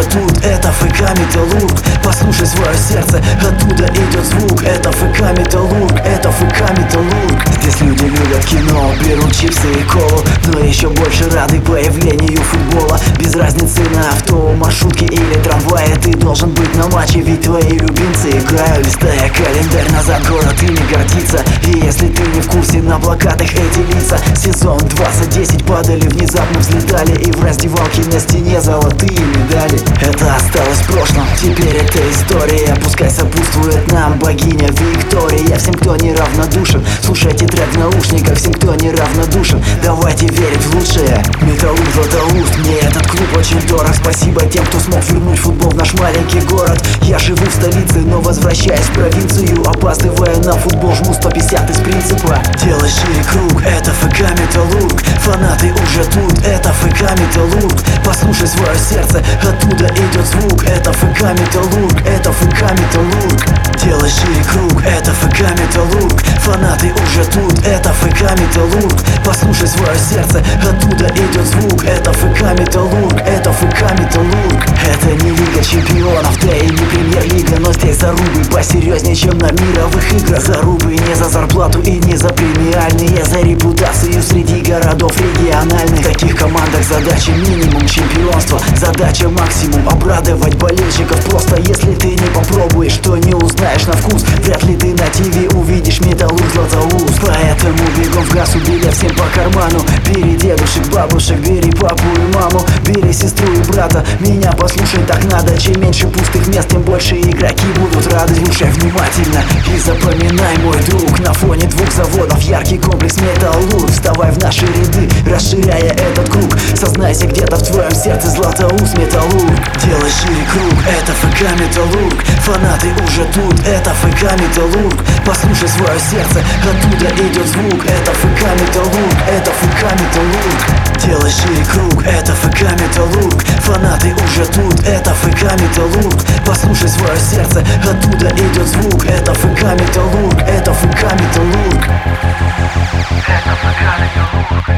уже тут, это ФК Металлург. Послушай свое сердце, оттуда идет звук. Это ФК Металлург, это ФК Металлург. Здесь люди любят кино, берут чипсы и колу, но еще больше рады появлению футбола. Без разницы на авто, маршрутке или трамвае, ты должен быть на матче, ведь твои любимцы играют. Листая календарь назад, город ими гордится. И если ты не в курсе, на плакатах эти лица. Сезон 2010 падали, внезапно взлетали, и в раздевалке на стене золотые медали. Это осталось в прошлом, теперь это история. Пускай сопутствует нам богиня Виктория. Всем, кто неравнодушен, слушайте трек в наушниках. Всем, кто неравнодушен, давайте верить в лучшее. Металлург, Златоуст, мне этот клуб очень дорог. Спасибо тем, кто смог вернуть футбол в наш маленький город. Я живу в столице, но возвращаюсь в провинцию. Опаздывая на футбол, жму 150 из принципа. Делай шире круг, это ФК Металлург. Фанаты уже тут, это ФК Металлург. Послушай свое сердце, оттуда идет звук. Это ФК Металлург, это ФК Металлург. Делай шире круг, это ФК Металлург. Фанаты уже тут, это ФК Металлург. Послушай свое сердце, оттуда идет звук. Это ФК Металлург, это ФК Металлург. Это не Лига Чемпионов, да и не Премьер-лига, но здесь зарубы посерьезнее, чем на мировых играх. Зарубы не за зарплату и не за премиальные, за репутацию среди городов региональных. В таких командах задача минимум чемпионства, задача максимум обрадовать болельщиков. Просто если ты не попробуешь, то не узнаешь на вкус. Вряд ли ты на ТВ увидишь Металлург, Златоуст. Поэтому бегом в газ, билет всем по карману. Бери дедушек, бабушек, бери папу и маму, бери сестру и брата. Меня послушай, так надо. Чем меньше пустых мест, тем больше игроки будут рады. Слушай внимательно и запоминай, мой друг. На фоне двух заводов яркий комплекс Металлург. Вставай в наши ряды, расширяя этот круг. Сознайся где-то в твоем сердце, Златоуст, Металлург. Делай шире круг, это ФК Металлург. Фанаты уже тут, это ФК Металлург. Послушай свое сердце, оттуда идет звук. Это ФК Металлург, это ФК Металлург. Делай шире круг, это ФК Металлург. Фанаты уже тут, это ФК Металлург. Послушай свое сердце, оттуда идет звук. Это ФК Металлург, это ФК Металлург. Это ФК Металлург.